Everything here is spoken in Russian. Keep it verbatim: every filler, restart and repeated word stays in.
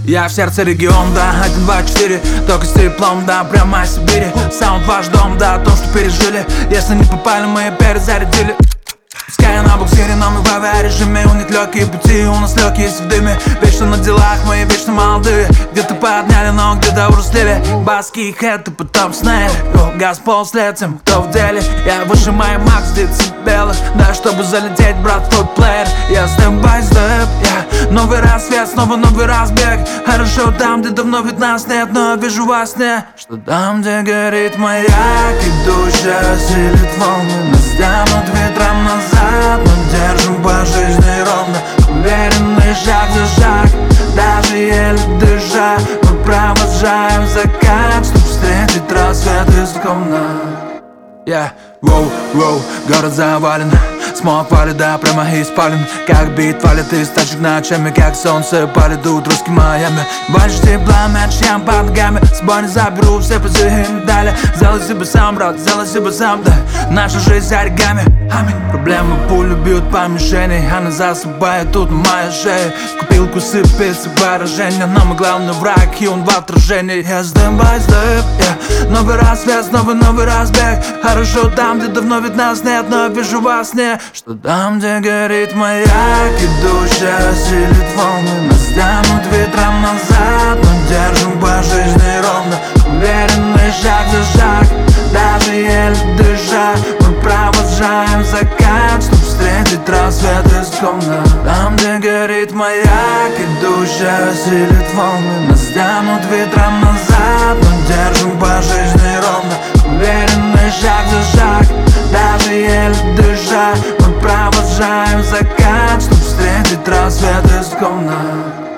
Я в сердце регион, да, один, два, четыре. Только с теплом, да, прямо из Сибири. Саунд ваш дом, да, о том, что пережили. Если не попали, мы перезарядили. Скай на буксире, но мы в авиарежиме. У них легкие пути, у нас легкие в дыме. Вечно на делах, мы вечно молодые. Где-то подняли, но где-то урустили. Баски и хэты, потом снэли. Газ пол с летом, кто в деле? Я выжимаю макс децибелов. Да, чтобы залететь, брат, в тот плеер. Я степ-бай степ, я новый рассвет, снова новый разбег. Хорошо там, где давно вид нас нет, но вижу во сне, что там, где горит маяк, идущая силит волны. Нас тянут ветром назад, мы держим по жизни ровно. Уверенный шаг за шаг, даже еле дыша. Мы провожаем закат, чтоб встретить рассвет исконно. Yeah, воу, воу, город завален. Смог валит, да, прямо из спален. Как бит валит из тачек ночами. Как солнце палит тут русский Майами. Больше тепла, меньше ям под ногами. С собой не заберу все призы и медали. Сделай себе сам, брат, сделай себе сам, да. Наша жизнь оригами, аминь. Проблемы пулю бьют по мишени. Она засыпает тут на моей шее. Купилку сыпется поражение. Но мой главный враг, и он в отражении. Я step by step, yeah. Новый рассвет, снова новый разбег. Хорошо там, где давно вид нас нет, но вижу во сне, что там, где горит маяк, идущая силит волны. Нас тянут ветром назад, но держим по жизни ровно. Уверенный шаг за шаг, даже еле дыша. Мы провожаем закат, чтоб встретить рассвет исконно. Там, где горит маяк, идущая силит волны. Нас тянут ветром назад, но держим по жизни ровно. Уверенный шаг за шаг, даже еле дыша. Мы провожаем закат, чтоб встретить рассвет исконно.